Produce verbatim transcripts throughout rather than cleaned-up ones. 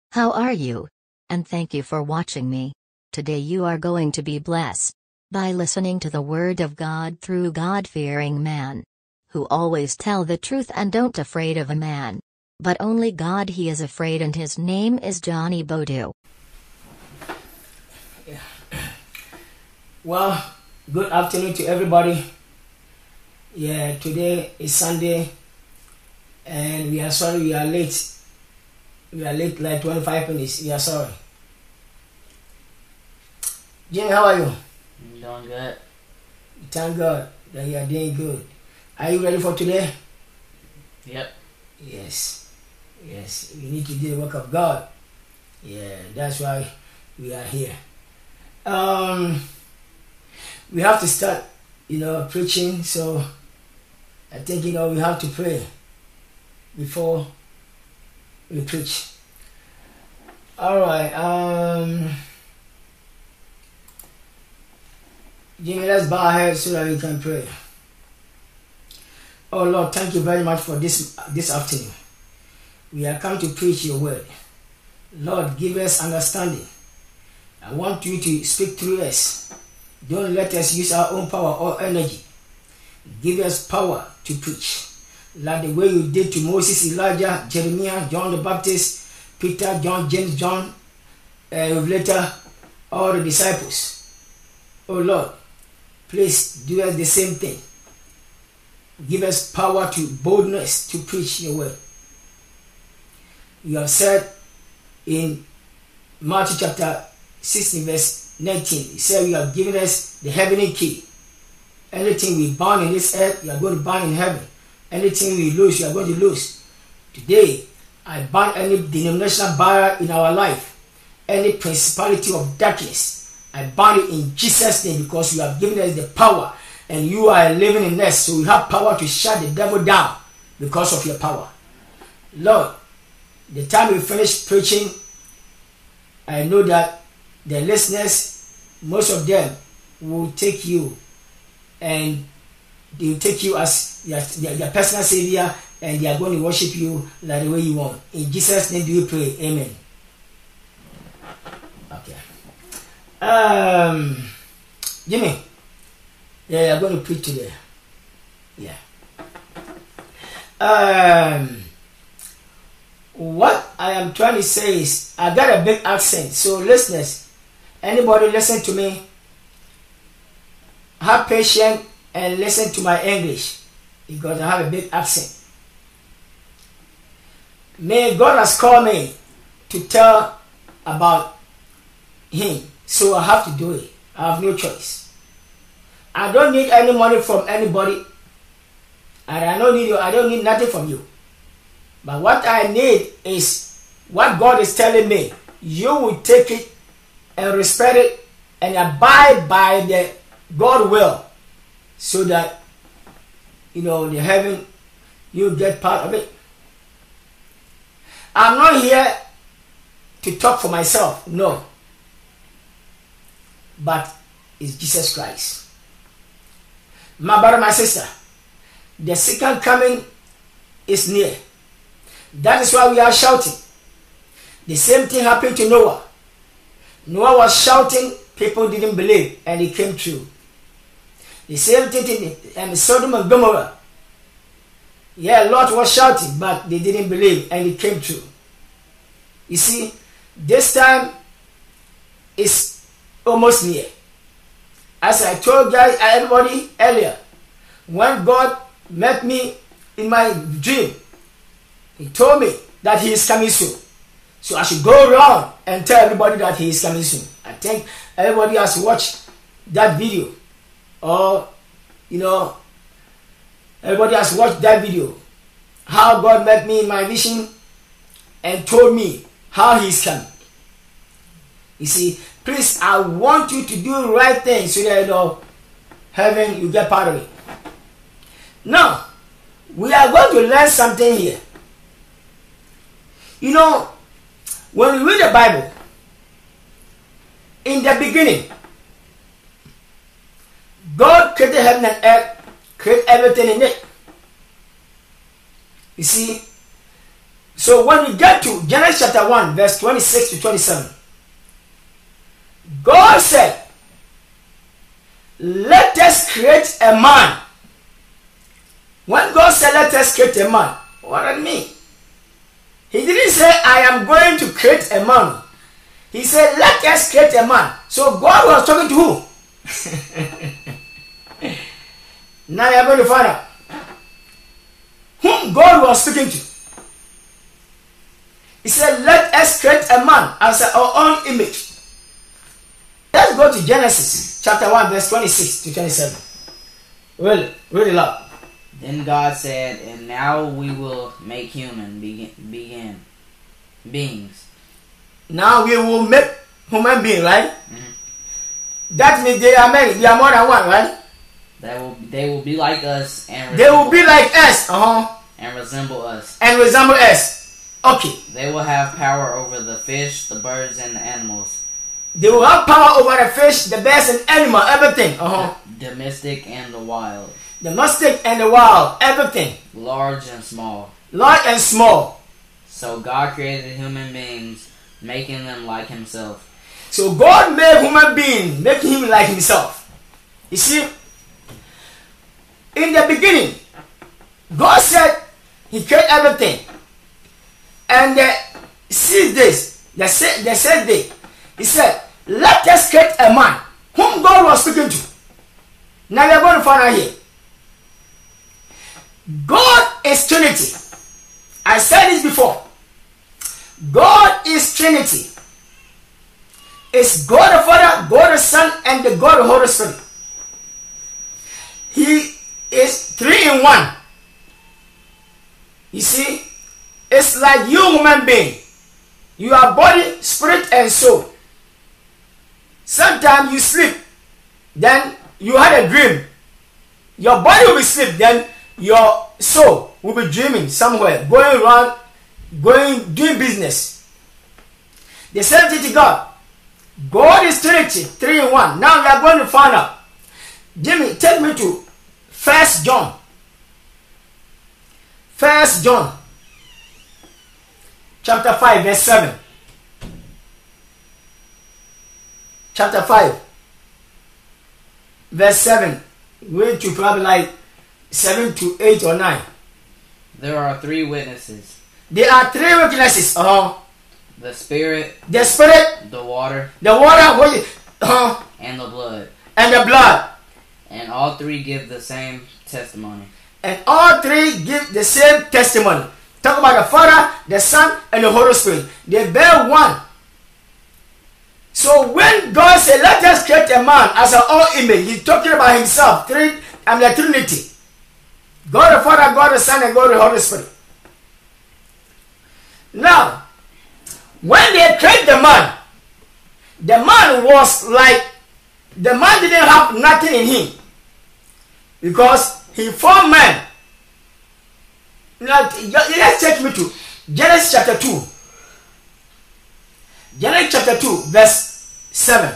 How are you? And thank you for watching me. Today you are going to be blessed by listening to the Word of God through God-fearing man, who always tell the truth and don't afraid of a man, but only God he is afraid, and his name is Johnny Bodu. Yeah. Well, good afternoon to everybody. Yeah, today is Sunday, and we are sorry we are late. We are late like twenty-five minutes. We are sorry. Jimmy, how are you? I'm doing good. Thank God that you are doing good. Are you ready for today? Yep. Yes. Yes. We need to do the work of God. Yeah, that's why we are here. Um, we have to start, you know, preaching. So I think, you know, we have to pray before we preach. All right. Um, Jimmy, let's bow our heads so that we can pray. Oh Lord, thank you very much for this this afternoon. We are come to preach your word. Lord, give us understanding. I want you to speak through us. Don't let us use our own power or energy. Give us power to preach, like the way you did to Moses, Elijah, Jeremiah, John the Baptist, Peter, John, James, John, uh, later all the disciples. Oh Lord, please do us the same thing. Give us power to boldness to preach your word. You have said in Matthew chapter sixteen verse nineteen, you said you have given us the heavenly key. Anything we bind in this earth, you are going to bind in heaven. Anything we lose, you are going to lose. Today, I bind any denominational barrier in our life, any principality of darkness. I bind it in Jesus' name, because you have given us the power and you are living in us. So we have power to shut the devil down because of your power. Lord, the time we finish preaching, I know that the listeners, most of them will take you and they will take you as their, their, their personal savior, and they are going to worship you like the way you want. In Jesus' name do we pray. Amen. Okay. Um, Jimmy, yeah, I'm going to preach today. Yeah. Um, what I am trying to say is, I got a big accent. So listeners, anybody listen to me, have patience and listen to my English, because I have a big accent. May God has called me to tell about him, so I have to do it. I have no choice. I don't need any money from anybody, and I don't need you. I don't need nothing from you. But what I need is what God is telling me. You will take it and respect it and abide by the God will, so that, you know, the heaven, you get part of it. I'm not here to talk for myself, no. But it's Jesus Christ. My brother, my sister, the second coming is near. That is why we are shouting. The same thing happened to Noah. Noah was shouting, people didn't believe, and it came true. The same thing in Sodom and Gomorrah. Yeah, Lot was shouting, but they didn't believe, and it came true. You see, this time is almost near. As I told guys, everybody earlier, when God met me in my dream, he told me that he is coming soon. So I should go around and tell everybody that he is coming soon. I think everybody has watched that video. Or, you know, everybody has watched that video. How God met me in my vision and told me how he is coming. You see, please, I want you to do the right thing so that, you know, heaven, you get part of it. Now, we are going to learn something here. You know, when we read the Bible, in the beginning, God created heaven and earth, created everything in it. You see, So when we get to Genesis chapter one, verse twenty-six to twenty-seven, God said, let us create a man. When God said, let us create a man, what did it mean? He didn't say, I am going to create a man. He said, let us create a man. So God was talking to who? Now you're going to find out whom God was speaking to. He said, let us create a man as our own image. Let's go to Genesis chapter one, verse twenty-six to twenty-seven. Really, really loud. Then God said, and now we will make human begin, begin beings. Now we will make human being, right? Mm-hmm. That means they are many. They are more than one, right? That will they will be like us and they will be like us, uh-huh, and resemble us. And resemble us. Okay. They will have power over the fish, the birds, and the animals. They will have power over the fish, the birds, and animal, everything. Uh-huh. Domestic and the wild. Domestic and the wild, everything. Large and small. Large and small. So God created human beings, making them like himself. So God made human being, making him like himself. You see, in the beginning, God said he created everything. And the six days, the sixth, the sixth day, he said, let us create a man whom God was speaking to. Now we are going to find out here. God is Trinity. I said this before. God is Trinity. It's God the Father, God the Son, and the God the Holy Spirit. He is three in one. You see, it's like you, human being. You are body, spirit, and soul. Sometimes you sleep, then you had a dream. Your body will be asleep, then your soul will be dreaming somewhere, going around, going, doing business. The same thing to God. God is Trinity, three in one. Now we are going to find out. Jimmy, take me to First John. First John, chapter five, verse seven. Chapter five, verse seven. Way to probably like seven to eight or nine. There are three witnesses. There are three witnesses. Uh-huh. The spirit, the spirit, the water, the water, uh-huh, and the blood. And the blood. And all three give the same testimony. And all three give the same testimony. Talk about the Father, the Son, and the Holy Spirit. They bear one. So when God said, let us create a man as our own image, he's talking about himself. Three, and the Trinity. God the Father, God the Son, and God the Holy Spirit. Now, when they created the man, the man was like, the man didn't have nothing in him. Because he formed man. Now, let's take me to Genesis chapter two. Genesis chapter two, verse seven.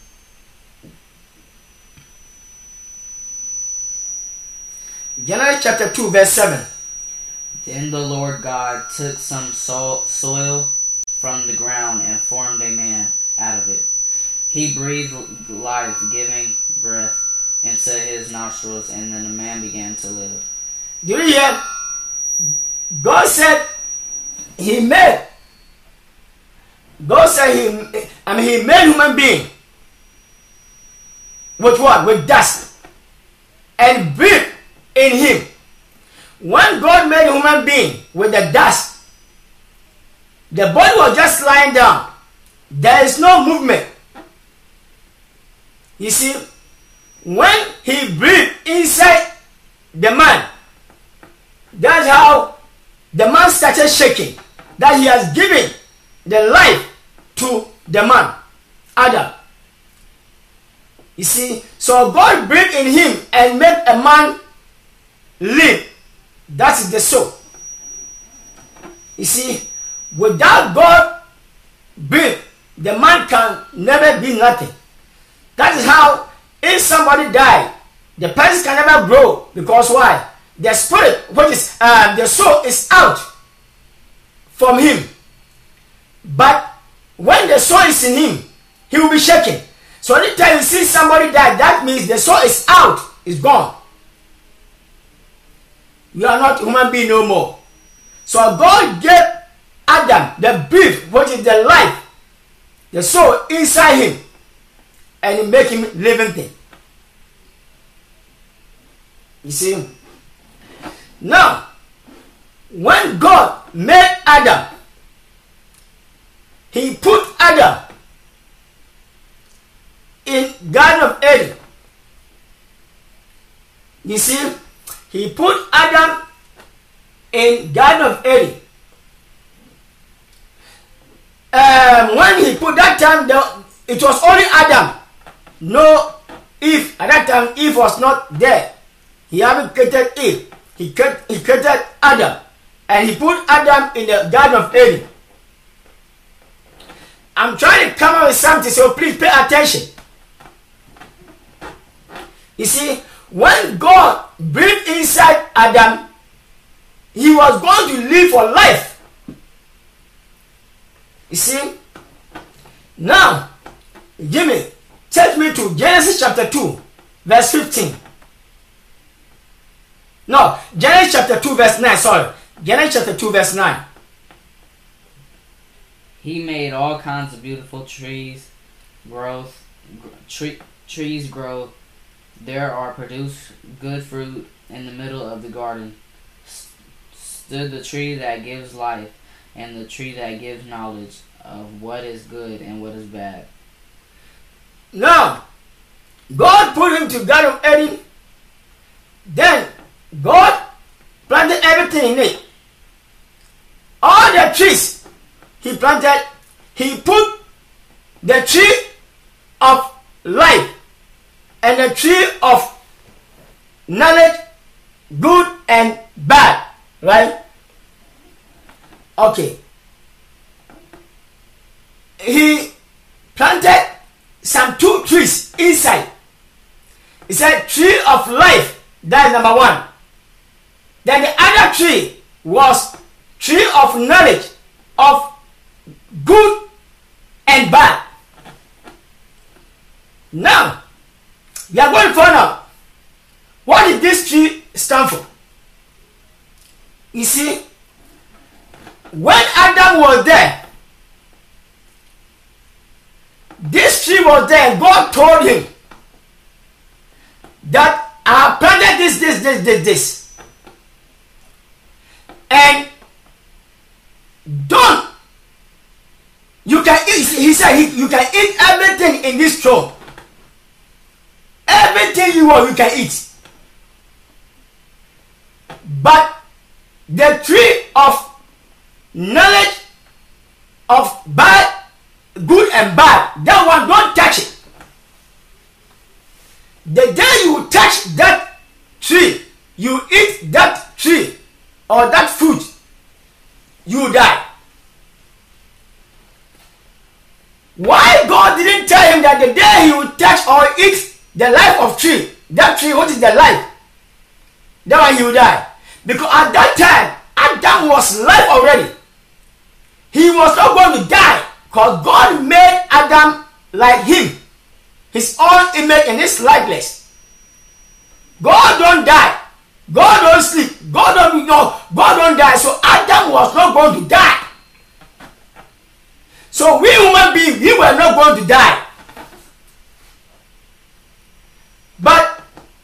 Genesis chapter two, verse seven. Then the Lord God took some so- soil from the ground and formed a man out of it. He breathed life, giving breath into his nostrils, and then the man began to live. Do you hear? God said he made. God said he, I mean, he made human being with what? With dust, and breathed in him. When God made a human being with the dust, the body was just lying down. There is no movement. You see, when he breathed inside the man, that's how the man started shaking. That he has given the life to the man, Adam. You see, so God breathed in him and made a man live. That is the soul. You see, without God breathe, the man can never be nothing. That is how, if somebody die, the person can never grow. Because why? The spirit, which is uh, the soul, is out from him. But when the soul is in him, he will be shaken. So anytime you see somebody die, that means the soul is out, is gone. You are not human being no more. So God gave Adam the breath, which is the life, the soul inside him, and he make him living thing. You see? Now, when God made Adam, he put Adam in Garden of Eden. You see? He put Adam in Garden of Eden. Um, when he put that time, the, it was only Adam. No Eve. At that time, Eve was not there. He hadn't created Eve. He created, he created Adam. And he put Adam in the Garden of Eden. I'm trying to come up with something, so please pay attention. You see, when God breathed inside Adam, he was going to live for life. You see? Now, Jimmy, take me to Genesis chapter two, verse fifteen. No, Genesis chapter two, verse nine, sorry. Genesis chapter two, verse nine. He made all kinds of beautiful trees, growth, tree, trees grow. There are produced good fruit in the middle of the garden. Stood the tree that gives life, and the tree that gives knowledge of what is good and what is bad. Now, God put him to Garden of Eden. Then God planted everything in it. All the trees he planted, he put the tree of life and the tree of knowledge, good and bad, right? Okay. He planted some two trees inside. He said tree of life, that is number one. Then the other tree was tree of knowledge of good and bad. Now, we are going to find out what did this tree stand for. You see, when Adam was there, this tree was there. God told him that I have planted this, this, this, this, this. And don't, you can eat, he said, you can eat everything in this tree. Everything you want, you can eat. But the tree of knowledge of bad, good and bad, that one, don't touch it. The day you touch that tree, you eat that tree or that fruit, you die. Why God didn't tell him that the day he would touch or eat the life of tree, that tree, what is the life? That one he will die. Because at that time, Adam was life already. He was not going to die because God made Adam like him, his own image and his likeness. God don't die. God don't sleep. God don't know. God don't die. So Adam was not going to die. So we human beings, we were not going to die. But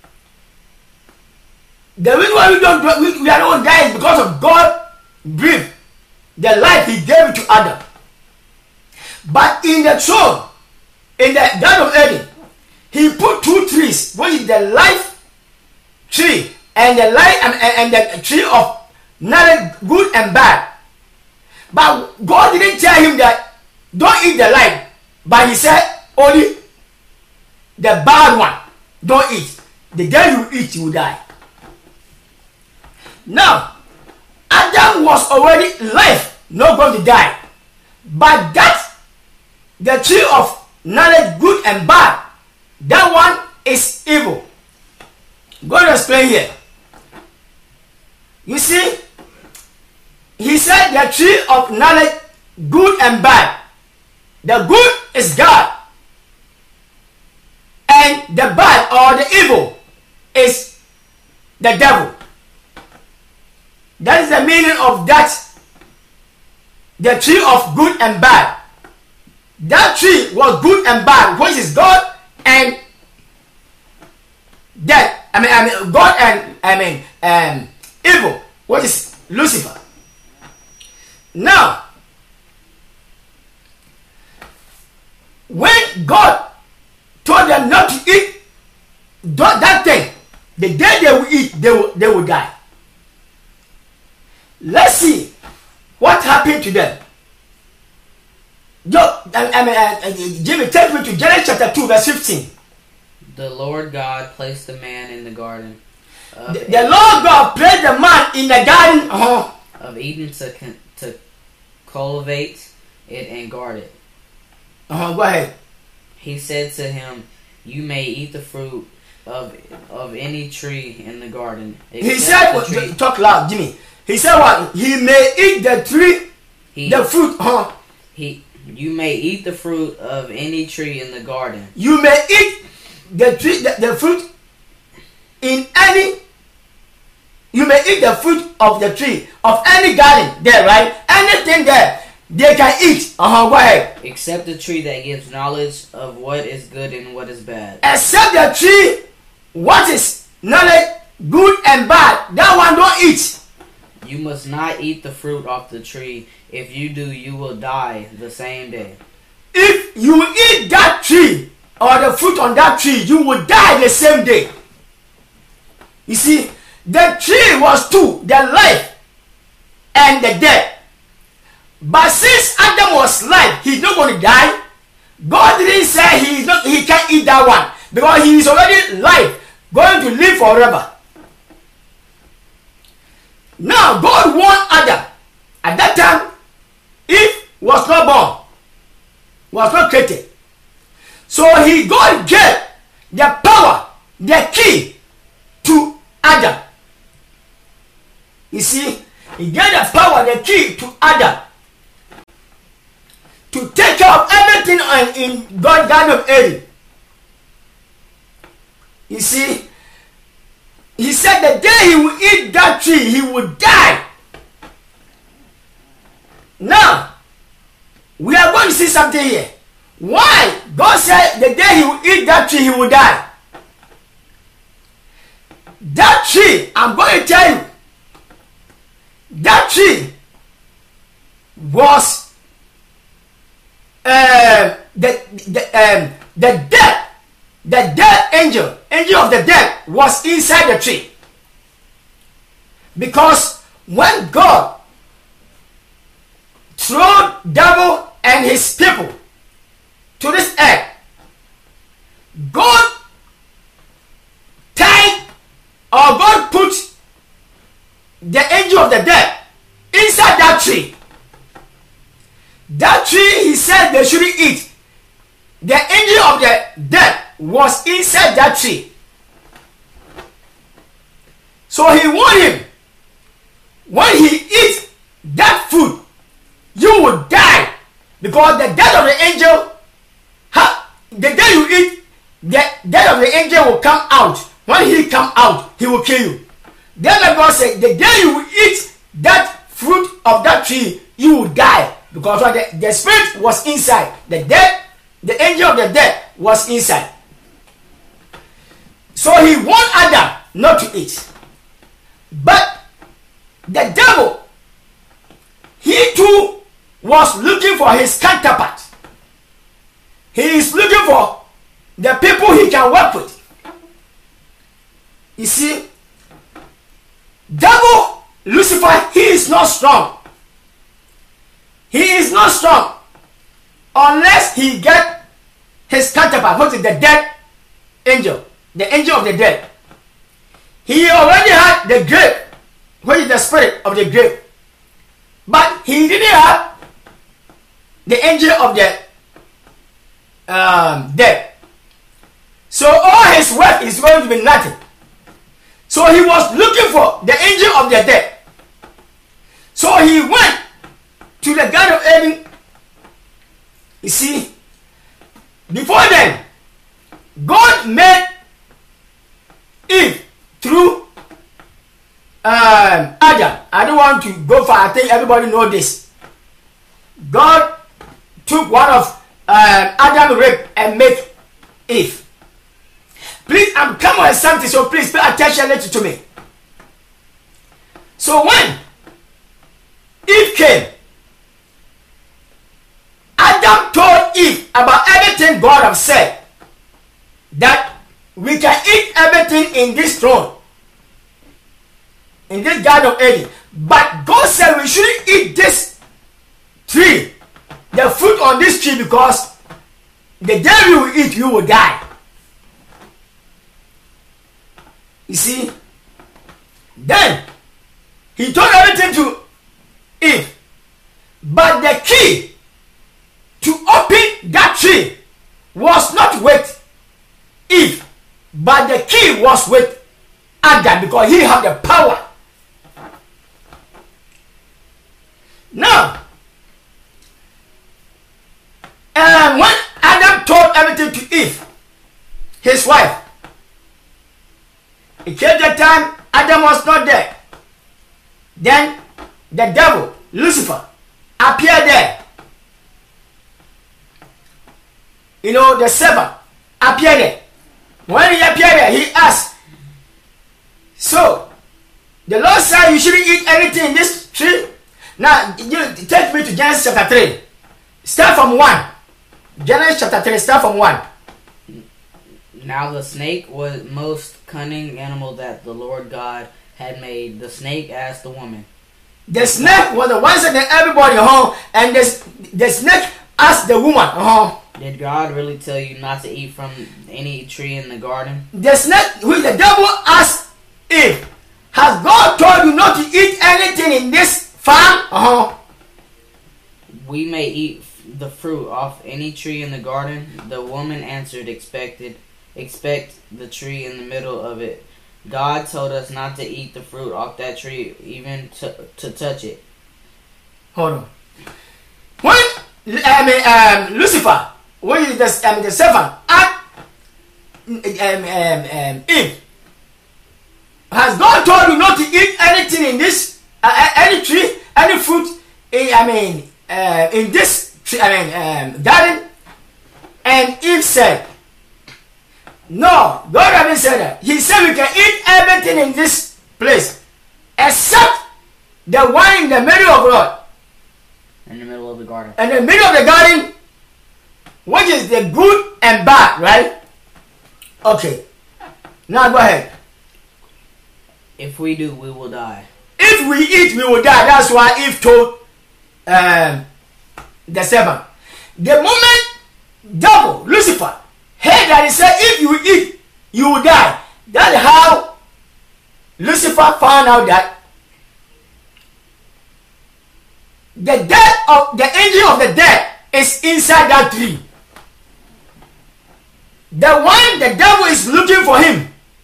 the reason why we don't we, we are not dying is because of God breathed the life he gave to Adam. But in the throne, in the Garden of Eden, he put two trees, which is the life tree and the life and, and, and the tree of knowledge, good and bad. But God didn't tell him that don't eat the life, but he said only the bad one. Don't eat. The day you eat, you will die. Now, Adam was already life, not going to die. But that, the tree of knowledge, good and bad, that one is evil. I'm going to explain here. You see, he said the tree of knowledge, good and bad. The good is God, and the bad or the evil is the devil. That is the meaning of that. The tree of good and bad. That tree was good and bad, which is God and death. I mean, I mean God and I mean um, evil, which is Lucifer. Now, when God told them not to eat that thing, the day they will eat, they will, they will die. Let's see what happened to them. Yo, I, I mean, uh, Jimmy, take me to Genesis chapter two, verse fifteen. The Lord God placed the man in the garden. Of The, the Lord God placed the man in the garden uh, of Eden to to cultivate it and guard it. Uh-huh, go ahead. He said to him, "You may eat the fruit of of any tree in the garden." He said, the tree. talk loud, Jimmy. He said what? He may eat the tree, He, the fruit. Uh, he, you may eat the fruit of any tree in the garden. you may eat the tree, the, the fruit in any. You may eat the fruit of the tree of any garden there, right? Anything there, they can eat. Uh huh. Go ahead. Except the tree that gives knowledge of what is good and what is bad. Except the tree, what is knowledge, good and bad. That one don't eat. You must not eat the fruit off the tree. If you do, you will die the same day. If you eat that tree or the fruit on that tree, you will die the same day. You see, the tree was two, the life and the death. But since Adam was life, he's not going to die. God didn't say he's not, he can't eat that one because he is already life, going to live forever. Now God warned Adam. At that time, Eve was not born, was not created. So he God gave the power, the key to Adam. You see, he gave the power, the key to Adam to take care of everything in God's Garden of Eden. You see, he said the day he will eat that tree, he will die. Now, we are going to see something here. Why? God said the day he will eat that tree, he will die. That tree, I'm going to tell you, that tree was uh, the, the, um, the death. The death angel, angel of the death, was inside the tree. Because when God threw devil and his people to this earth, God tied or God put the angel of the death inside that tree. That tree, he said they shouldn't eat. The angel of the death was inside that tree. So he warned him, when he eats that food, you will die. Because the death of the angel, ha, the day you eat, the death of the angel will come out. When he come out, he will kill you. Then the God said, the day you eat that fruit of that tree, you will die. Because the, the spirit was inside. The death, the angel of the death was inside. So he warned Adam not to eat. But the devil, he too was looking for his counterpart. He is looking for the people he can work with. You see, devil, Lucifer, he is not strong. He is not strong unless he get his counterpart, which is the dead angel. The angel of the dead. He already had the grave, which is the spirit of the grave. But he didn't have the angel of the um, dead. So all his work is going to be nothing. So he was looking for the angel of the dead. So he went to the Garden of Eden. You see, before then, God made Eve through um, Adam. I don't want to go far. I think everybody knows this. God took one of um, Adam's rib and made Eve. Please, I'm coming with something, so please pay attention later to me. So when Eve came, Adam told Eve about everything God has said, that we can eat everything in this throne, in this Garden of Eden. But God said we shouldn't eat this tree, the fruit on this tree, because the day we will eat, you will die. You see? Then he told everything to Eve. But the key to open that tree was not with Eve, but the key was with Adam, because he had the power. Now, and when Adam told everything to Eve, his wife, it came the time Adam was not there. Then the devil, Lucifer, appeared there. You know, the serpent appeared there. When he appeared there, he asked, so the Lord said you shouldn't eat anything in this tree. Now, you take me to Genesis chapter three. Start from one. Genesis chapter three, start from one. Now the snake was most cunning animal that the Lord God had made. The snake asked the woman. The snake was the one that everybody home, and the, the snake asked the woman. Uh-huh. Did God really tell you not to eat from any tree in the garden? The snake, which the devil asked Eve, has God told you not to eat anything in this farm? Uh-huh. We may eat the fruit off any tree in the garden. The woman answered, expected, expect the tree in the middle of it. God told us not to eat the fruit off that tree, even to, to touch it. Hold on. When I mean, um, Lucifer, when is the, I mean, the serpent, at um, um, um, Eve, has God told you not to eat anything in this, uh, any tree, any fruit, in, I mean, uh, in this tree, I mean, um, garden? And Eve said, no, God hasn't said that. He said we can eat everything in this place, except the one in the middle of God. In the middle of the garden. In the middle of the garden, which is the good and bad, right? Okay. Now go ahead. If we do, we will die. If we eat, we will die. That's why Eve told um, the serpent. The moment devil, Lucifer, heard that, he said, if you eat, you will die. That's how Lucifer found out that the death of the angel of the dead is inside that tree. The one the devil is looking for him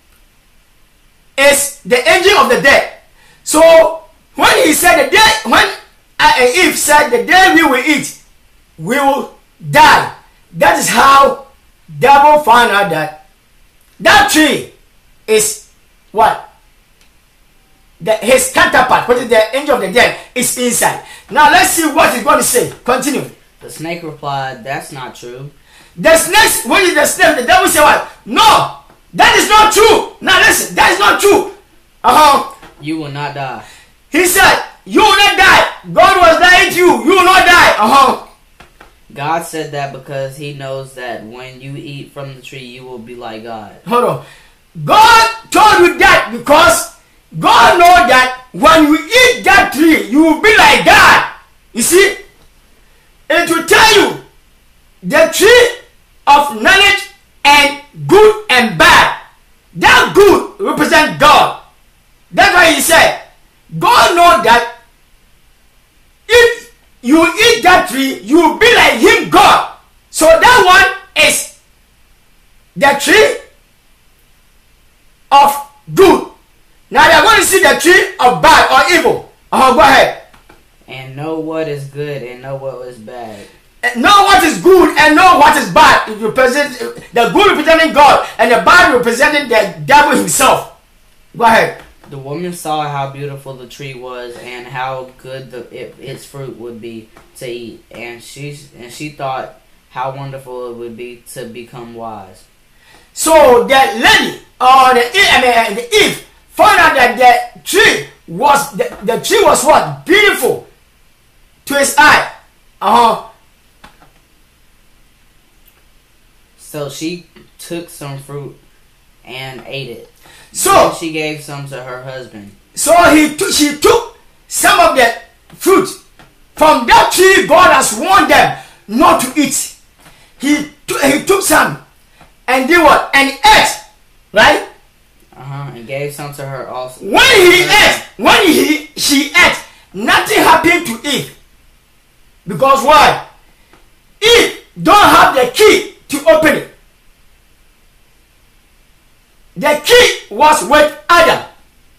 is the angel of the dead. So when he said the day, when uh, Eve said the day we will eat, we will die. That is how devil found out that that tree is what? The, his counterpart, which is the angel of the dead, is inside. Now let's see what he's going to say. Continue. The snake replied, that's not true. The snake, when is the snake? The devil said what? No, that is not true. Now listen, that is not true. Uh-huh. You will not die. He said, you will not die. God was lying to you. You will not die. Uh-huh. God said that because he knows that when you eat from the tree, you will be like God. Hold on. God told you that because God knows that when you eat that tree, you will be like God. You see? It will tell you the tree of knowledge and good and bad. That good represents God. That's why he said, God knows that if you eat that tree, you will be like him, God. So that one is the tree of good. Now they are going to see the tree of bad or evil. Uh-huh, go ahead. And know what is good and know what is bad. Know what is good and know what is bad. It represents the good representing God and the bad representing the devil himself. Go ahead. The woman saw how beautiful the tree was and how good the, it, its fruit would be to eat, and she and she thought how wonderful it would be to become wise. So the lady or the I mean, the Eve found out that the tree was the, the tree was what? Beautiful to his eye. Uh huh. So she took some fruit and ate it. So then she gave some to her husband. So he took, she took some of the fruit from that tree God has warned them not to eat. He took, he took some and did what? And ate, right? Uh huh. And gave some to her also. When he ate, when he she ate, nothing happened to Eve. Because why? Eve don't have the key to open it. The key was with Adam.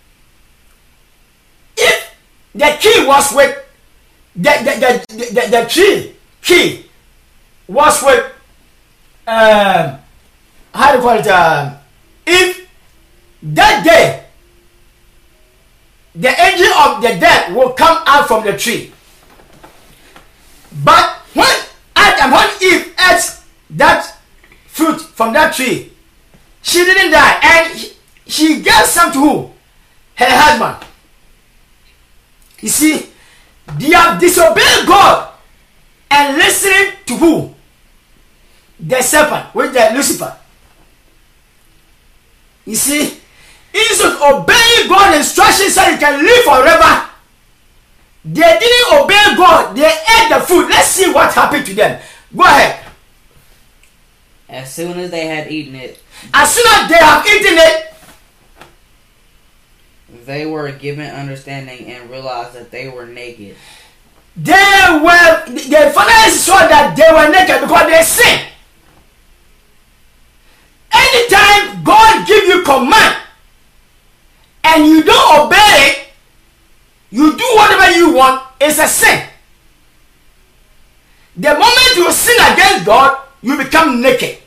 If the key was with the the the, the, the tree key was with um, how do you call it? Um, if that day the angel of the dead will come out from the tree, but when Adam, when Eve ate that fruit from that tree, she didn't die, and she gave some to who? Her husband. You see, they have disobeyed God and listening to who? The serpent, with the Lucifer. You see, instead of obeying God's instructions so you can live forever, they didn't obey God. They ate the food. Let's see what happened to them. Go ahead. As soon as they had eaten it, As soon as they have eaten it, they were given understanding and realized that they were naked. they were, the finally saw that they were naked because they sinned. Anytime God gives you command and you don't obey it, you do whatever you want, it's a sin. The moment you sin against God, you become naked.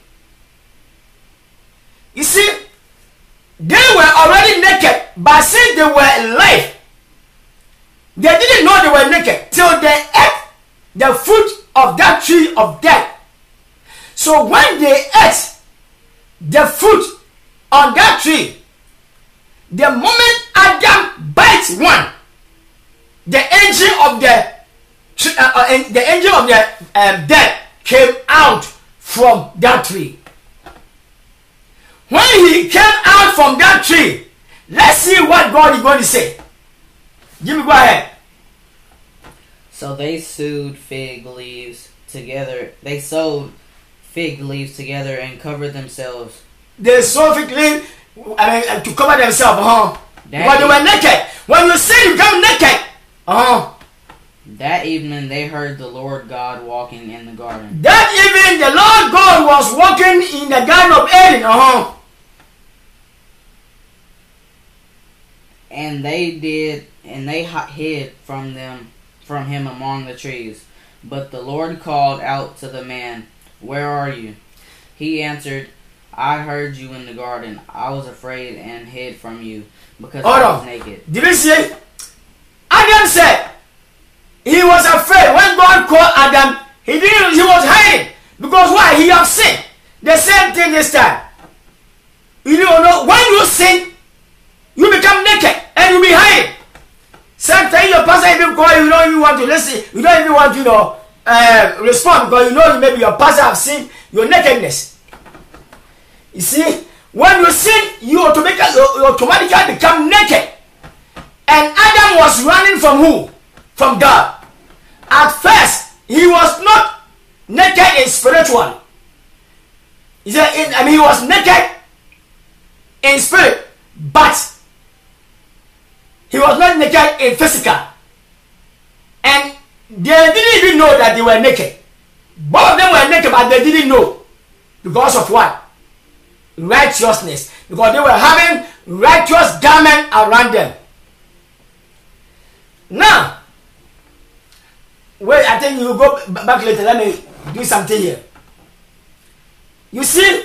You see, they were already naked, but since they were alive, they didn't know they were naked till they ate the fruit of that tree of death. So when they ate the fruit on that tree, the moment Adam bites one, the angel of the uh, uh, the angel of the um, death came out from that tree. When he came out from that tree, let's see what God is going to say. Jimmy, go ahead. So they sewed fig leaves together. They sewed fig leaves together and covered themselves. They sewed fig leaves, I mean, to cover themselves, huh? Because they were naked. When you sin, you become naked. Uh-huh. That evening they heard the Lord God walking in the garden. That evening the Lord God was walking in the garden of Eden. Uh-huh. And they did, and they hid from them, from him among the trees. But the Lord called out to the man, "Where are you?" He answered, "I heard you in the garden. I was afraid and hid from you because Hold I was on. naked." Did you see? Adam said he was afraid. When God called Adam, he didn't. He was hiding because why? He have sinned. The same thing this time. You don't know when you sin, you become naked and you be hiding. Sometimes your pastor even call you, you don't even want to listen. You don't even want to, you know, uh, respond because you know maybe your pastor have seen your nakedness. You see, when you sin, you automatically, you automatically become naked. And Adam was running from who? From God. At first, he was not naked in spiritual. He said, I mean, he was naked in spirit, but he was not naked in physical. And they didn't even know that they were naked. Both of them were naked, but they didn't know. Because of what? Righteousness. Because they were having righteous garment around them. Now, Wait, I think you go back later. Let me do something here. You see?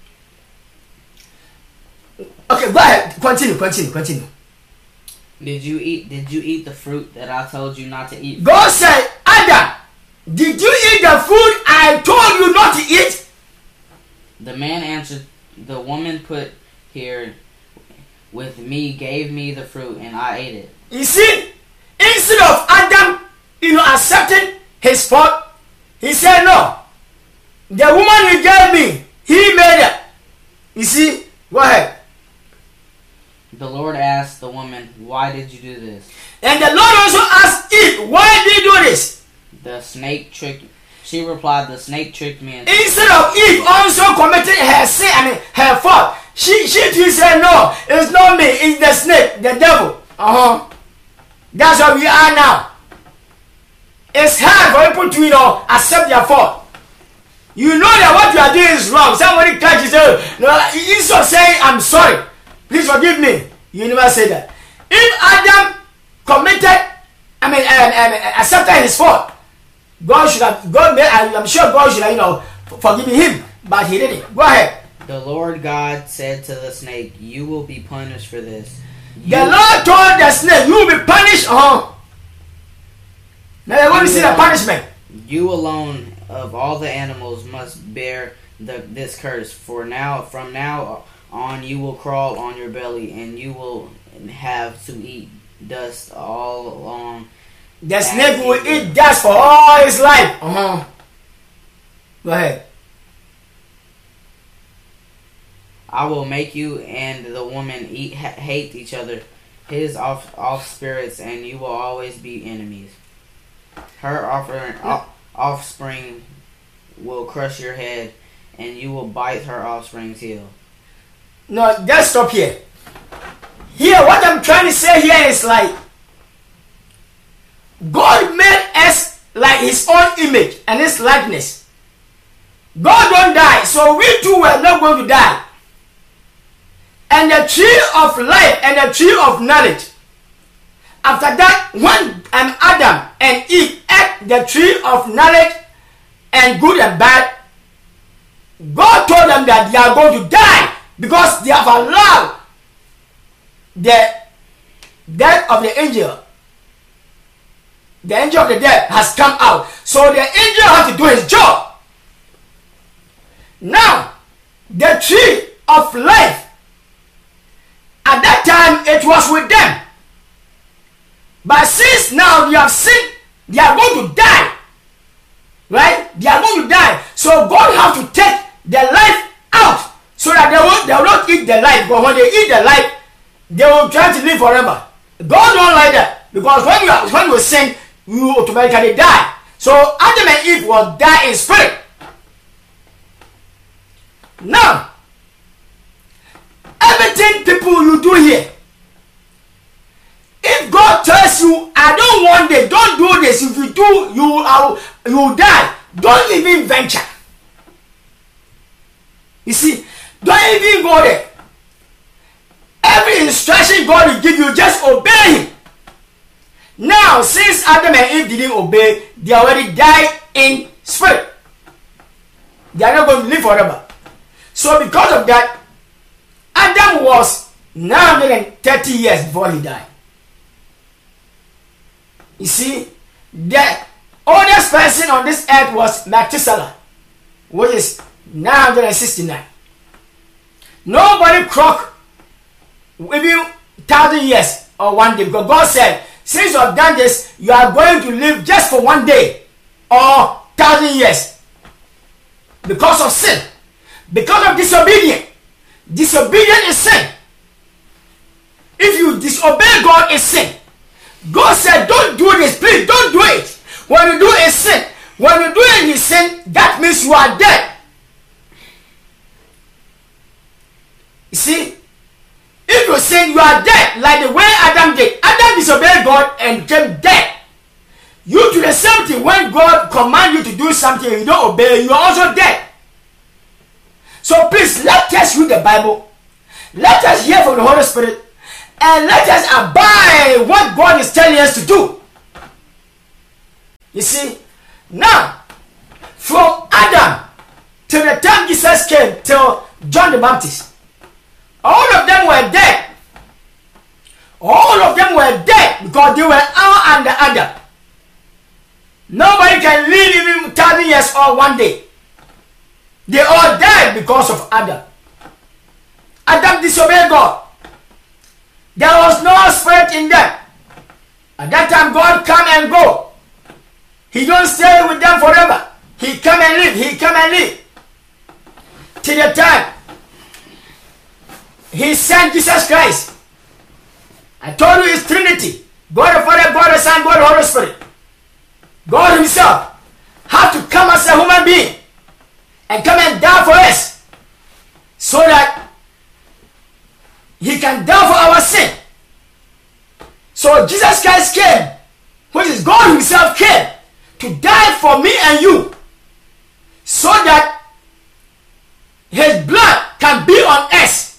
Okay, go ahead. Continue, continue, continue. Did you eat did you eat the fruit that I told you not to eat? God said, Adam, did you eat the food I told you not to eat? The man answered, the woman put here with me gave me the fruit and I ate it. You see, instead of Adam, you know, accepting his fault, he said, no. The woman you gave me, he made it. You see, go ahead. The Lord asked the woman, why did you do this? And the Lord also asked Eve, why did you do this? The snake tricked. She replied, the snake tricked me. And instead of Eve also committing her sin, I mean her fault, she she too said, no, it's not me, it's the snake, the devil. Uh-huh. That's what we are now. It's hard for people to, you know, accept their fault. You know that what you are doing is wrong. Somebody catches you. No, instead of saying, I'm sorry, please forgive me. You never say that. If Adam committed, I mean, um, um, accepted his fault, God should have, God made, I'm sure God should have, you know, forgiven him. But he didn't. Go ahead. The Lord God said to the snake, you will be punished for this. You the Lord told the snake, you will be punished. Uh-huh. Now you're going to see the punishment. You alone of all the animals must bear the, this curse. For now, from now on, you will crawl on your belly, and you will have to eat dust all along. The snake will eat dust for all his life. Uh-huh. Go ahead. I will make you and the woman eat ha hate each other, his off off spirits, and you will always be enemies. Her offering, off, offspring will crush your head, and you will bite her offspring's heel. No, just stop here. Here, what I'm trying to say here is like, God made us like his own image and his likeness. God don't die, so we too were not going to die. And the tree of life and the tree of knowledge. After that, when um, Adam and Eve ate the tree of knowledge and good and bad, God told them that they are going to die because they have allowed the death of the angel. The angel of the death has come out. So the angel has to do his job. Now, the tree of life, at that time it was with them. But since now they have sinned, they are going to die. Right? They are going to die. So God has to take the life out so that they will, they will not eat the life. But when they eat the life, they will try to live forever. God don't like that. Because when you, are, when you sin, you automatically die. So Adam and Eve will die in spirit. Now, everything people you do here, if God tells you, I don't want this, don't do this, if you do, you will, you will die, don't even venture. You see, don't even go there. Every instruction God will give you, just obey him. Now, since Adam and Eve didn't obey, they already died in spirit. They are not going to live forever. So because of that, Adam was nine hundred thirty years before he died. You see, the oldest person on this earth was Methuselah, which is nine hundred sixty-nine. Nobody croaked even thousand years or one day, because God said, since you have done this, you are going to live just for one day or thousand years. Because of sin. Because of disobedience. Disobedience is sin. If you disobey God, it's sin. God said, don't do this, please don't do it. When you do a sin, when you do any sin, that means you are dead. You see, if you sin, you are dead, like the way Adam did. Adam disobeyed God and became dead. You do the same thing. When God commands you to do something and you don't obey, you are also dead. So please, let us read the Bible. Let us hear from the Holy Spirit. And let us abide what God is telling us to do. You see, now from Adam till the time Jesus came till John the Baptist, all of them were dead. All of them were dead because they were all under Adam. Nobody can live even thirty years or one day. They all died because of Adam. Adam disobeyed God. There was no spirit in them. At that time, God come and go. He don't stay with them forever. He come and live. He come and live. Till the time He sent Jesus Christ. I told you it's Trinity. God the Father, God the Son, God the Holy Spirit. God Himself had to come as a human being and come and die for us so that He can die for our sin. So Jesus Christ came, which is God Himself came to die for me and you so that His blood can be on us.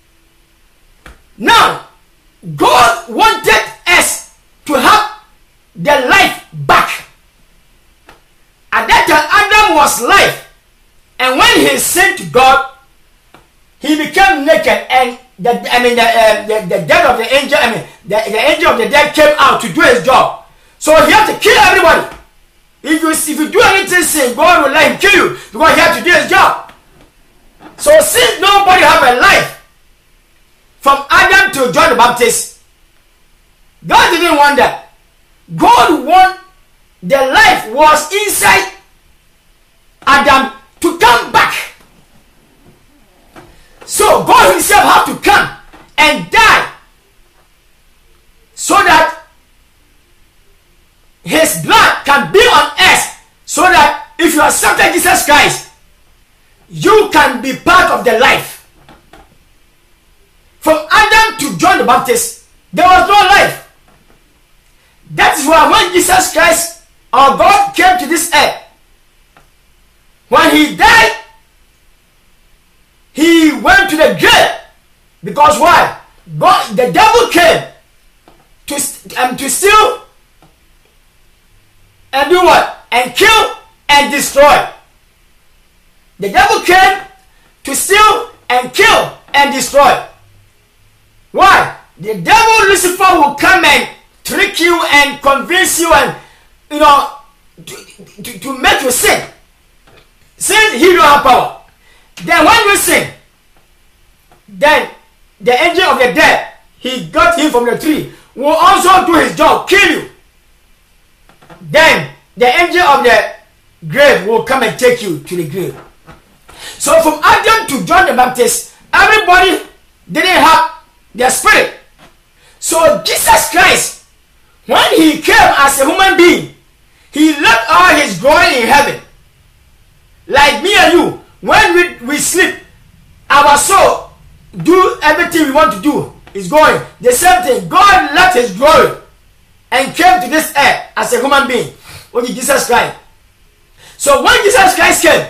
Now, God wanted us to have the life back. At that time, Adam was life. And when he sinned to God, he became naked. And the, I mean, the, uh, the, the death of the angel, I mean, the, the angel of the dead came out to do his job. So he had to kill everybody. If you, if you do anything sin, God will let him kill you because he had to do his job. So since nobody have a life, from Adam to John the Baptist, God didn't want that. God want the life was inside Adam to come back. So God Himself had to come and die so that His blood can be on us, so that if you accept Jesus Christ, you can be part of the life. From Adam to John the Baptist, there was no life. That is why when Jesus Christ, our God, came to this earth, when He died, He went to the grave. Because why? God, the devil came to, um, to steal and do what? And kill and destroy. The devil came to steal and kill and destroy. Why? The devil Lucifer will come and trick you and convince you and, you know, to, to, to make you sin. Sin, he don't have power. Then when you sin, then the angel of the dead, he got him from the tree, will also do his job, kill you. Then the angel of the grave will come and take you to the grave. So from Adam to John the Baptist, everybody didn't have their spirit. So Jesus Christ, when He came as a human being, He left all His glory in heaven. Like me and you, when we, we sleep, our soul do everything we want to do. Is going. The same thing. God left His glory and came to this earth as a human being, which is Jesus Christ. So when Jesus Christ came,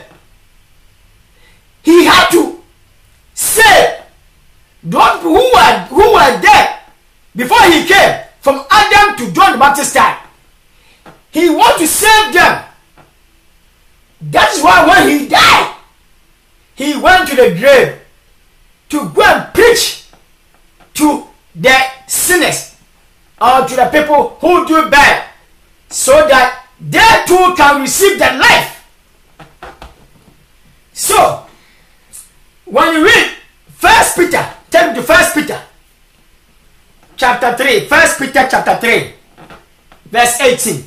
He had to save those who were, who were dead before He came, from Adam to John the Baptist time. He wanted to save them. That is why when He died, He went to the grave to go and preach to the sinners or to the people who do bad, so that they too can receive the life. So when you read First Peter, take me to First Peter chapter three. First Peter chapter three, verse eighteen.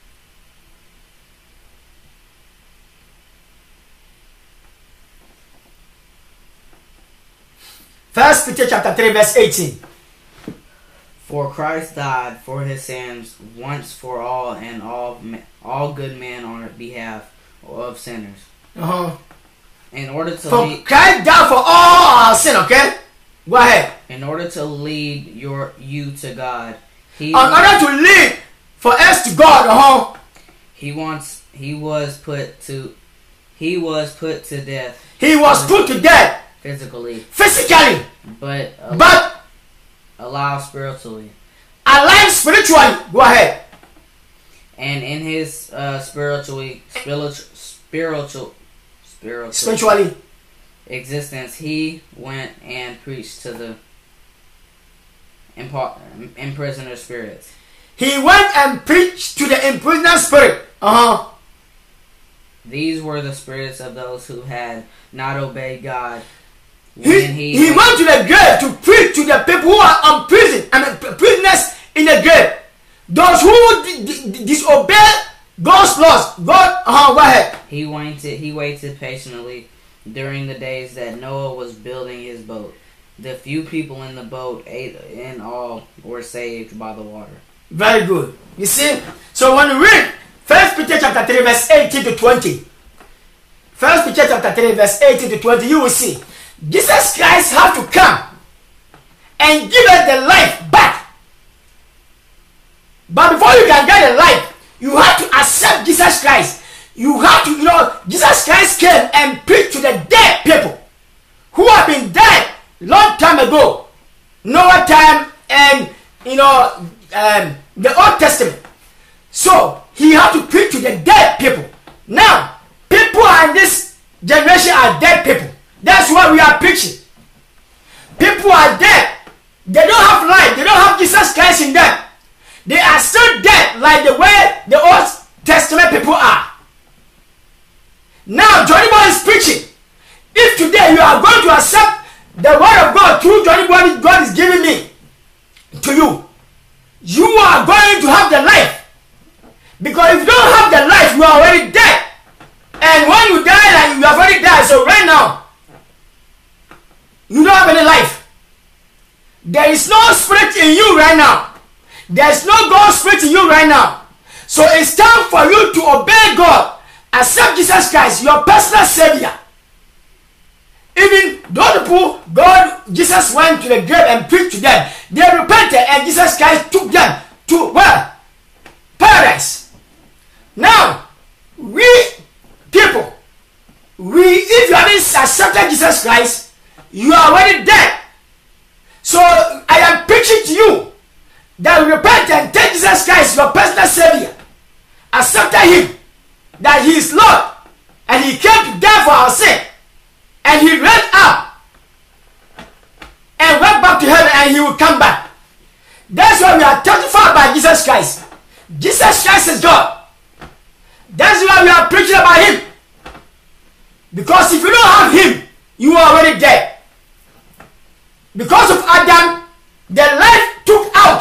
First Peter chapter three, verse eighteen. For Christ died for his sins once for all, and all all good men on behalf of sinners. Uh-huh. In order to for lead, Christ died for all our sin, okay? Go ahead. In order to lead your you to God, he in order to lead for us to God, uh-huh. He wants he was put to he was put to death. He was put to death physically. Physically. But al- but alive spiritually. Alive spiritually. Go ahead. And in his uh, spiritually, spiritual, spiritual, spiritual, spiritually existence, he went and preached to the impo- imprisoned spirits. He went and preached to the imprisoned spirit. Uh-huh. These were the spirits of those who had not obeyed God. He, When he, he went, went to the grave to preach to the people who are imprisoned and prisoners in the grave. Those who d- d- disobey God's laws. God, uh-huh, go ahead. He waited. He waited patiently during the days that Noah was building his boat. The few people in the boat, eight in all, were saved by the water. Very good. You see, so when you read First Peter chapter three, verse eighteen to twenty, First Peter chapter three, verse eighteen to twenty, you will see Jesus Christ have to come and give us the life back. But before you can get the life, you have to accept Jesus Christ. You have to, you know, Jesus Christ came and preached to the dead people who have been dead long time ago, Noah time, and you know, um, the Old Testament. So he had to preach to the dead people. Now, people in this generation are dead people. That's why we are preaching. People are dead. They don't have life. They don't have Jesus Christ in them. They are still dead, like the way the Old Testament people are. Now, Johnny Boy is preaching. If today you are going to accept the word of God through Johnny Boy, God is giving me to you, you are going to have the life. Because if you don't have the life, you are already dead. And when you die, like you have already died. So right now, you don't have any life. There is no spirit in you right now. There is no God's spirit in you right now. So it's time for you to obey God. Accept Jesus Christ, your personal Savior. Even those people, God, Jesus went to the grave and preached to them. They repented and Jesus Christ took them to where? Paradise. Now, we people, we if you haven't accepted Jesus Christ, you are already dead. So I am preaching to you that repent and take Jesus Christ, your personal Savior. Accept Him, that He is Lord, and He came to die for our sin, and He ran up and went back to heaven, and He will come back. That's why we are testified by Jesus Christ. Jesus Christ is God. That's why we are preaching about Him. Because if you don't have Him, you are already dead. Because of Adam, the life took out.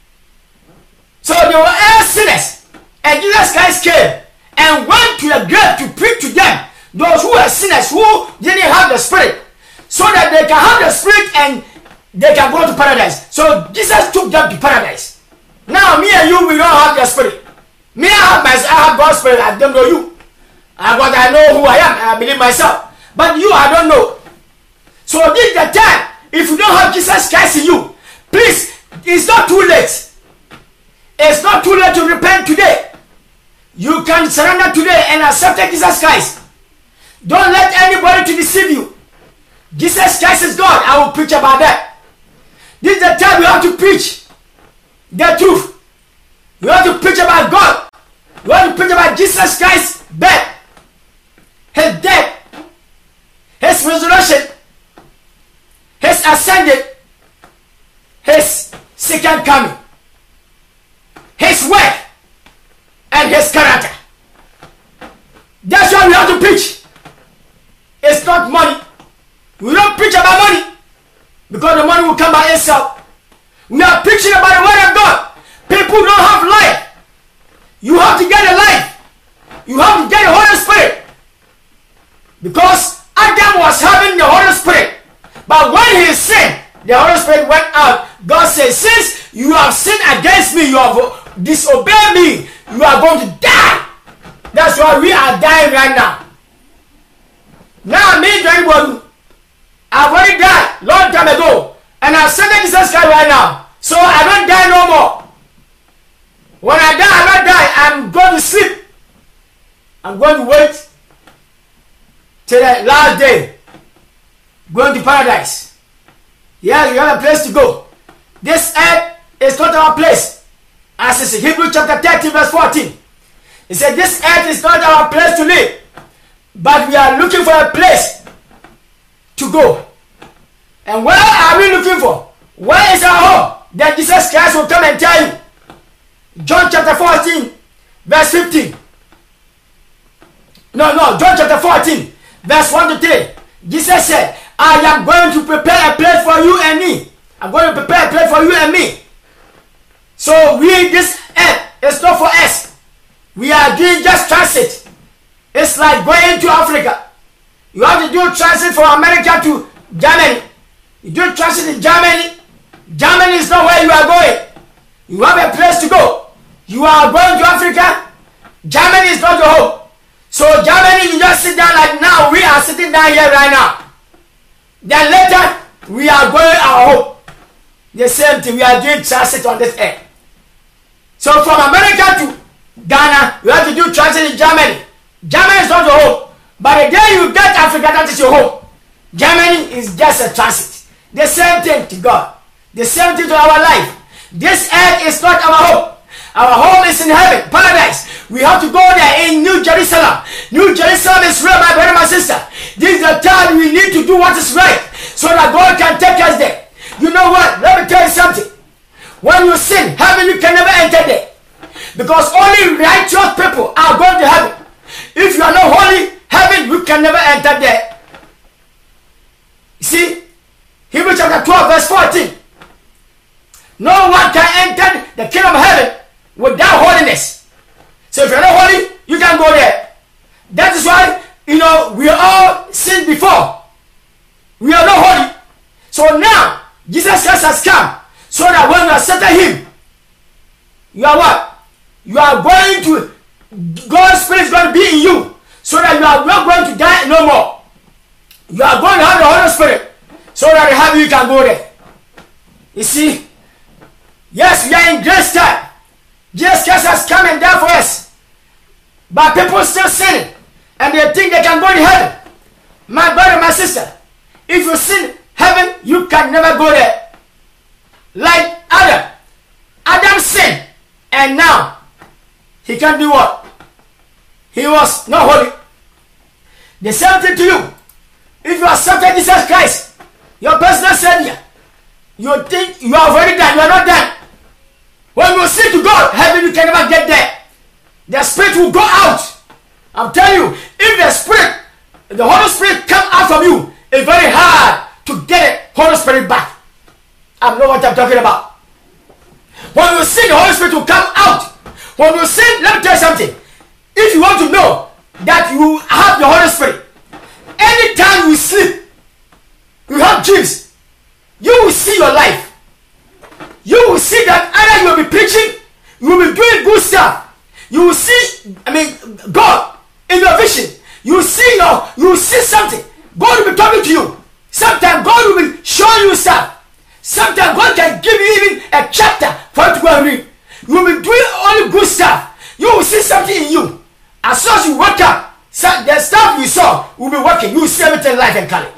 So they were all sinners. And Jesus Christ came and went to the grave to preach to them, those who were sinners, who didn't have the Spirit, so that they can have the Spirit and they can go to paradise. So Jesus took them to paradise. Now me and you, we don't have the Spirit. Me, I have myself, I have God's Spirit. I don't know you. I, but I know who I am, and I believe myself. But you, I don't know. So this is the time. If you don't have Jesus Christ in you, please, it's not too late. It's not too late to repent today. You can surrender today and accept Jesus Christ. Don't let anybody to deceive you. Jesus Christ is God. I will preach about that. This is the time you have to preach the truth. You have to preach about God. You have to preach about Jesus Christ's birth, His death, His resurrection, His ascended, His second coming, His work, and His character. That's why we have to preach. It's not money. We don't preach about money because the money will come by itself. We are preaching about the word of God. People don't have life. You have to get a life. You have to get the Holy Spirit. Because Adam was having the Holy Spirit. But when he sinned, the Holy Spirit went out. God says, since you have sinned against me, you have disobeyed me, you are going to die. That's why we are dying right now. Now, me, anybody, I've already died long time ago. And I've sent Jesus Christ right now. So I don't die no more. When I die, I don't die. I'm going to sleep. I'm going to wait till the last day. Going to paradise. Yes, you have a place to go. This earth is not our place. As it's in Hebrews chapter thirteen, verse fourteen. He said, this earth is not our place to live, but we are looking for a place to go. And where are we looking for? Where is our home? Then Jesus Christ will come and tell you. John chapter fourteen, verse fifteen. No, no, John chapter fourteen, verse one to three. Jesus said, I am going to prepare a place for you and me. I'm going to prepare a place for you and me. So we, this earth is not for us. We are doing just transit. It's like going to Africa. You have to do transit from America to Germany. You do transit in Germany. Germany is not where you are going. You have a place to go. You are going to Africa. Germany is not your home. So Germany, you just sit down like now. We are sitting down here right now. Then later, we are going our home. The same thing. We are doing transit on this earth. So from America to Ghana, you have to do transit in Germany. Germany is not your home. But the day you get Africa, that is your home. Germany is just a transit. The same thing to God. The same thing to our life. This earth is not our home. Our home is in heaven, paradise. We have to go there in New Jerusalem. New Jerusalem is real, my brother, my sister. This is the time we need to do what is right so that God can take us there. You know what? Let me tell you something. When you sin, heaven, you can never enter there. Because only righteous people are going to heaven. If you are not holy, heaven, you can never enter there. You see, Hebrews chapter twelve, verse fourteen. No one can enter the kingdom of heaven without holiness. So if you're not holy, you can't go there. That is why, you know, we all sinned before. We are not holy. So now, Jesus Christ has come so that when you accept him, you are what? You are going to, God's Spirit is going to be in you so that you are not going to die no more. You are going to have the Holy Spirit so that you have you can go there. You see, yes, we are in grace time. Jesus Christ has come and died for us. But people still sin and they think they can go to heaven. My brother, my sister, if you sin, heaven, you can never go there. Like Adam. Adam sinned and now he can do what? He was not holy. The same thing to you. If you accepted Jesus Christ, your personal Savior, you think you are already done. You are not done. When you sin to God, heaven, you can never get there. The Spirit will go out. I'm telling you, if the Spirit, the Holy Spirit come out from you, it's very hard to get the Holy Spirit back. I know what I'm talking about. When you sin, the Holy Spirit will come out. When you sin, let me tell you something. If you want to know that you have the Holy Spirit, anytime you sleep, you have dreams, you will see your life. You will see that either you will be preaching, you will be doing good stuff. You will see, I mean, God in your vision. You will see your, you will see something. God will be talking to you. Sometimes God will be showing you stuff. Sometimes God can give you even a chapter for you to go and read. You will be doing only good stuff. You will see something in you. As soon as you wake up, the stuff you saw will be working. You will see everything life and color.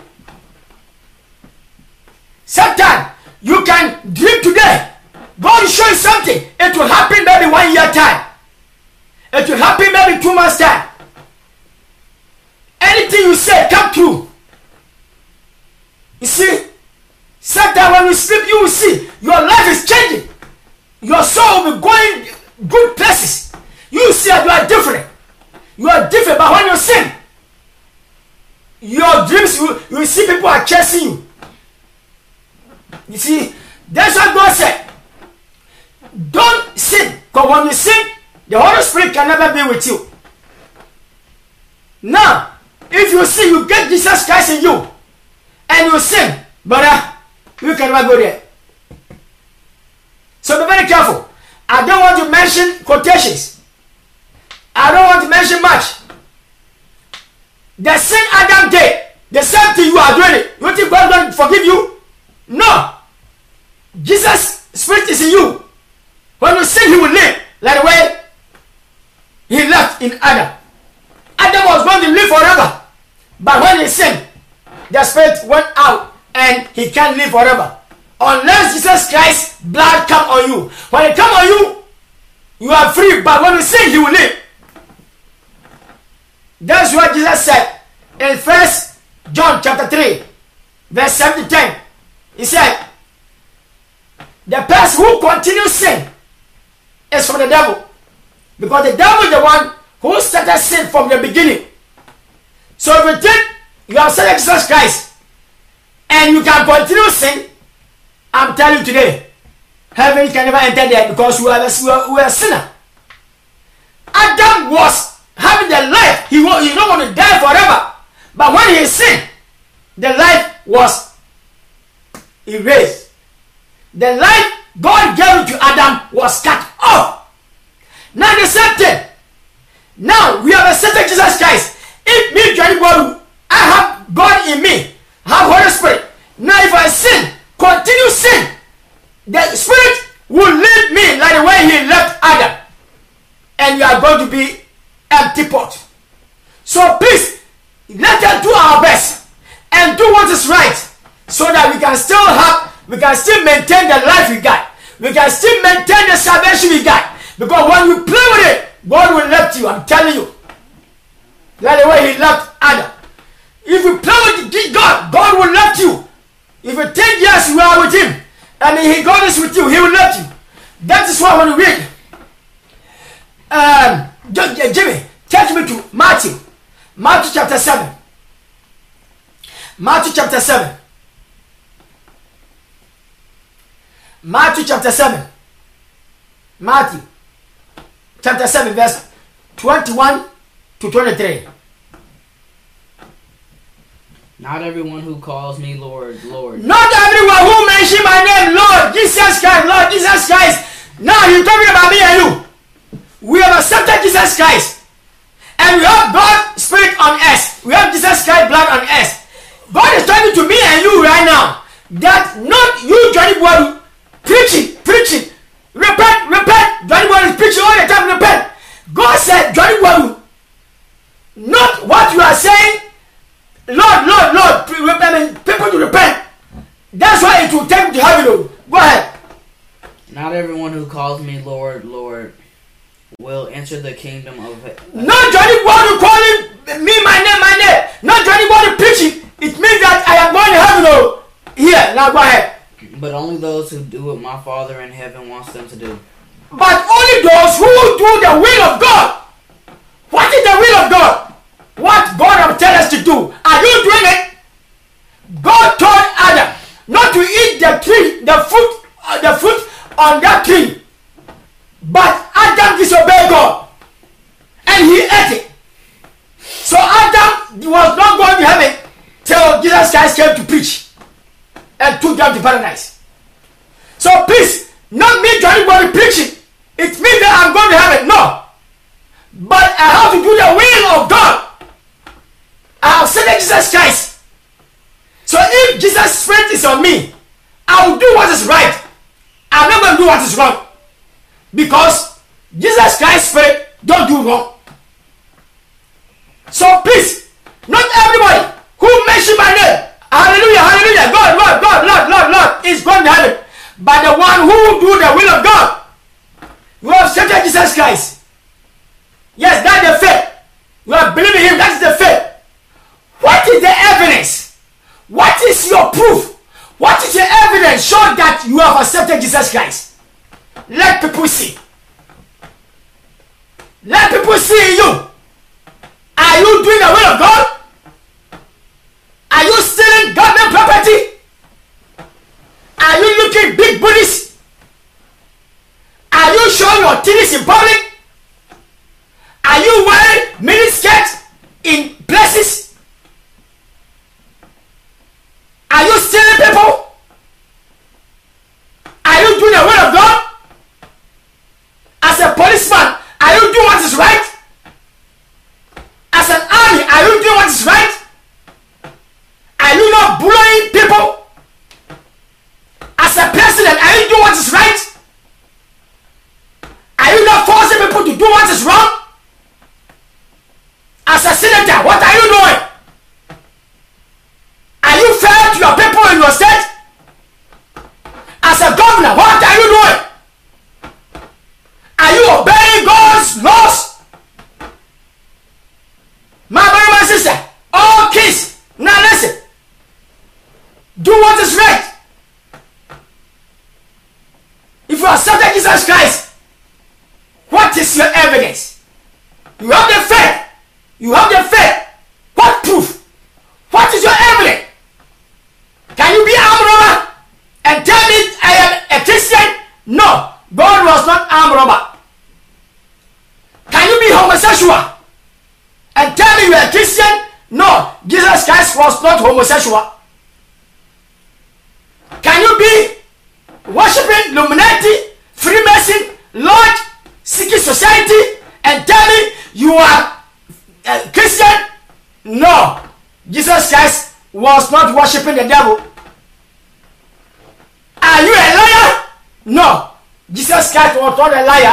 Sometimes you can dream today. God will show you something. It will happen maybe one year time. It will happen maybe two months time. Anything you say come true. You see, sometimes when you sleep, you will see your life is changing. Your soul will be going good places. You will see that you are different. You are different, but when you sin, your dreams, you, you will see people are chasing you. You see, that's what God said. Don't sin, because when you sin, the Holy Spirit can never be with you. Now, if you sin, you get Jesus Christ in you, and you sin, brother, you can never go there. So be very careful. I don't want to mention quotations. I don't want to mention much. The sin Adam did, the same thing you are doing it. You think God is going to forgive you? No. Jesus' Spirit is in you. When you sin, he will live. Like the way he left in Adam. Adam was going to live forever. But when he sinned, the Spirit went out and he can't live forever. Unless Jesus Christ's blood come on you. When it come on you, you are free. But when you sin, he will live. That's what Jesus said in First John chapter three, verse seven to ten. He said, the person who continues sin is from the devil. Because the devil is the one who started sin from the beginning. So if you think you have accepted Jesus Christ and you can continue sin, I'm telling you today, heaven can never enter there because we are a, we are, we are a sinner. Adam was having the life. He, he don't want to die forever. But when he sinned, the life was erased. The life God gave to Adam was cut off. Now the same thing. Now we have accepted Jesus Christ. If me, Johnny Boru, I have God in me, I have Holy Spirit. Now if I sin, continue sin, the Spirit will leave me like the way He left Adam. And we are going to be empty pot. So please, let us do our best and do what is right so that we can still have, we can still maintain the life we got. We can still maintain the salvation we got. Because when you play with it, God will left you, I'm telling you. Like the way He left Adam. If you play with God, God will left you. If you think yes, you are with Him, and He God is with you, He will left you. That is why when you read, um, Jimmy, take me to Matthew. Matthew chapter seven. Matthew chapter seven. Matthew chapter seven. Matthew chapter seven, verse twenty-one to twenty-three. Not everyone who calls me Lord, Lord. Not everyone who mention my name, Lord Jesus Christ, Lord Jesus Christ. Now you're talking about me and you. We have accepted Jesus Christ. And we have God's Spirit on us. We have Jesus Christ's blood on us. God is talking to me and you right now. That not you, Johnny Boy, preaching, preaching. Repent, repent. Johnny Boy is preaching all the time, repent. God said, Johnny Boy, not what you are saying. Lord, Lord, Lord, I mean, people to repent. That's why it will take to heaven. Go ahead. Not everyone who calls me Lord, Lord will enter the kingdom of heaven. Not Johnny Boy calling me my name, my name. Not Johnny Boy preaching. It means that I am going to heaven. Here, now go ahead. But only those who do what my Father in heaven wants them to do. But only those who do the will of God. What is the will of God? What God has told us to do. Are you doing it? God told Adam not to eat the tree, the fruit, uh, the fruit on that tree. But Adam disobeyed God. And he ate it. So Adam was not going to heaven till Jesus Christ came to preach and took them to paradise. So please, not me to anybody preaching. It means that I'm going to heaven. No. But I have to do the will of God. I have said Jesus Christ. So if Jesus' Spirit is on me, I will do what is right. I'm not going to do what is wrong. Because Jesus Christ's Spirit don't do wrong. So please, not everybody who mention my name, hallelujah, hallelujah, God, Lord, God, Lord, Lord, Lord, is going to heaven. But the one who do the will of God, who have accepted Jesus Christ. Yes, that's the faith. You are believing Him, that's the faith. What is the evidence? What is your proof? What is your evidence show that you have accepted Jesus Christ? Let people see. Let people see you. Are you doing the will of God? Are you stealing government property? Are you looking big booties? Are you showing your titties in public? Are you wearing mini skirts in places? Are you stealing people? Are you doing the will of God? As a policeman, are you doing what is right? As an army, are you doing what is right? Are you not bullying people? As a president, are you doing what is right? Are you not forcing people to do what is wrong? As a senator, what are you doing? Are you fair to your people in your state? As a governor, what are you doing? Are you obeying God's laws? what is right. If you accepted Jesus Christ, what is your evidence? You have the faith. You have the faith. What proof? What is your evidence? Can you be an armed robber and tell me I am a Christian? No, God was not armed robber. Can you be homosexual and tell me you are a Christian? No, Jesus Christ was not homosexual. Can you be worshiping Illuminati, Freemason, Lodge, secret society and tell me you are a Christian? No, Jesus Christ was not worshiping the devil. Are you a liar? No, Jesus Christ was not a liar.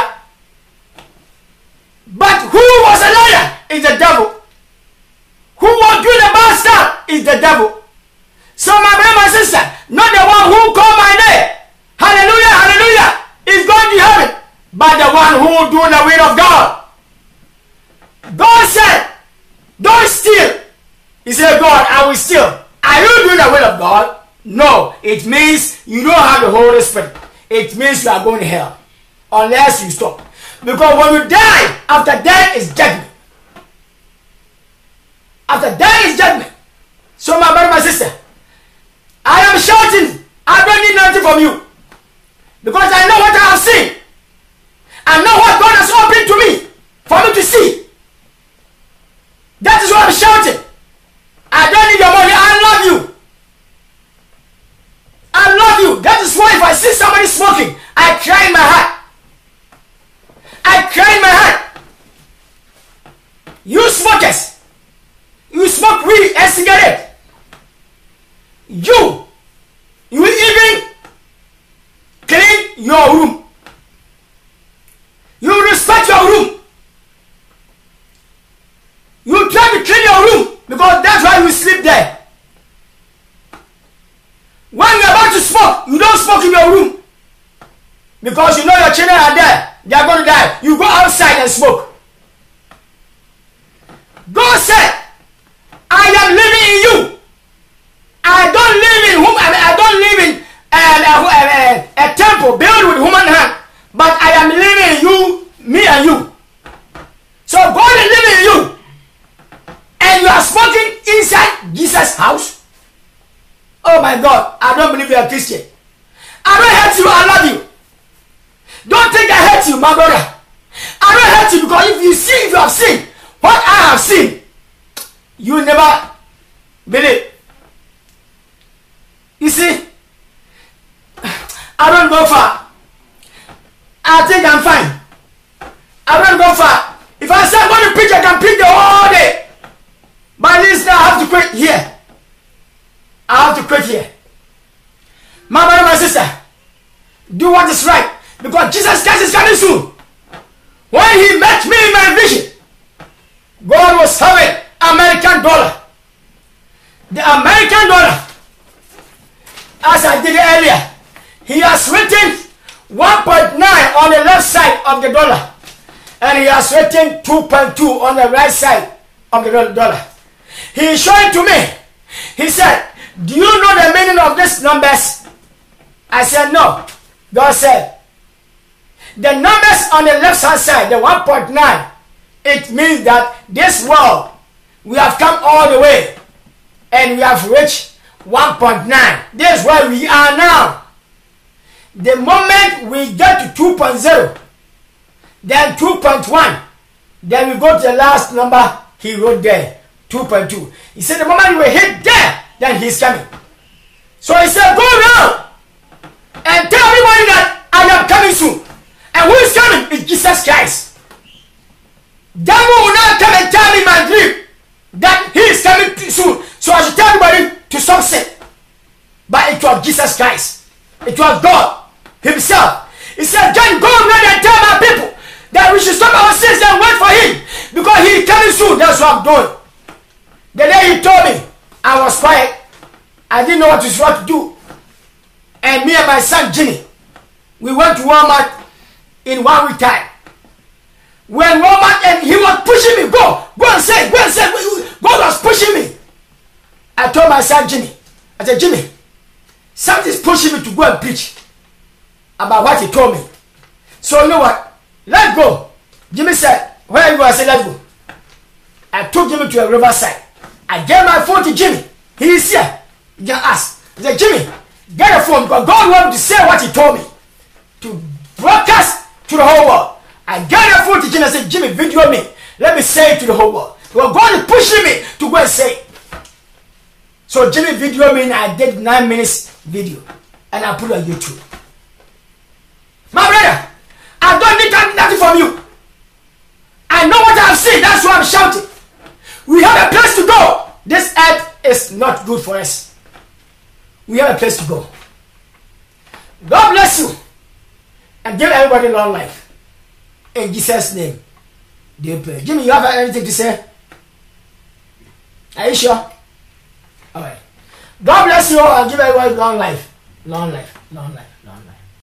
But who was a liar is the devil. Who was doing the bad stuff is the devil. So my brother and sister, not the one who called my name, hallelujah, hallelujah, is going to heaven, but the one who do the will of God. God said, don't steal. He said, God, I will steal. Are you doing the will of God? No, it means you don't have the Holy Spirit. It means you are going to hell unless you stop. Because when you die, after death is judgment. After death is judgment. So my brother, my sister, I am shouting. I don't need nothing from you. Because I know what I have seen. I know what God has opened to me for me to see. That is why I'm shouting. I don't need your money. I love you. I love you. That is why if I see somebody smoking, I cry in my heart. I cry in my heart. You smokers, you smoke weed and cigarette. You, you will even clean your room. You respect your room. You try to clean your room because that's why you sleep there. When you're about to smoke, you don't smoke in your room because you know your children are there. They are going to die. You go outside and smoke. God said, I am living in you. I don't live in whom I, mean, I don't live in a, a, a, a temple built with human hand, but I am living in you, me and you. So God is living in you, and you are smoking inside Jesus' house. Oh my God, I don't believe you are a Christian. I don't hate you, I love you. Don't think I hate you, my brother. I don't hate you because if you see, if you have seen what I have seen, you will never believe. You see, I don't go far. I think I'm fine. I don't go far. If I say I'm going to preach, I can preach the whole day. But this now I have to quit here. I have to quit here. My brother, my sister, do what is right. Because Jesus Christ is coming soon. When he met me in my vision, God was having American dollar. The American dollar, as I did earlier, he has written one point nine on the left side of the dollar. And he has written two point two on the right side of the dollar. He is showing to me. He said, do you know the meaning of these numbers? I said, no. God said, the numbers on the left hand side, the one point nine, it means that this world, we have come all the way and we have reached one point nine. This is where we are now. The moment we get to two point zero, then two point one, then we go to the last number he wrote there, two point two. He said the moment we hit there, then he's coming. So he said, go around and tell everybody that I am coming soon. And who is coming? It's Jesus Christ. Devil will not come and tell me in my dream that he is coming soon. So I should tell everybody to stop sin. But it was Jesus Christ. It was God himself. He said, John, go around and tell my people that we should stop our sins and wait for him. Because he is coming soon. That's what I'm doing. The day he told me, I was quiet. I didn't know what to do. And me and my son Jimmy, we went to Walmart in one week time. When Walmart, and he was pushing me, go, go and say, go and say, God was pushing me. I told my son Jimmy, I said, Jimmy, Something's pushing me to go and preach about what he told me. So you know what? Let's go. Jimmy said, where are you going? I said, let's go. I took Jimmy to a riverside. I gave my phone to Jimmy. He is here. He can ask. He said, Jimmy, get a phone because God wanted to say what he told me. To broadcast to the whole world. I gave a phone to Jimmy. I said, Jimmy, video me. Let me say it to the whole world. Because God is pushing me to go and say it. So Jimmy video me and I did nine minutes video. And I put it on YouTube. My brother, I don't need nothing from you. I know what I have seen. That's why I'm shouting. We have a place to go. This earth is not good for us. We have a place to go. God bless you. And give everybody long life. In Jesus' name. They pray. Jimmy, you have anything to say? Are you sure? Alright. God bless you all and give everybody long life. Long life. Long life. Long life.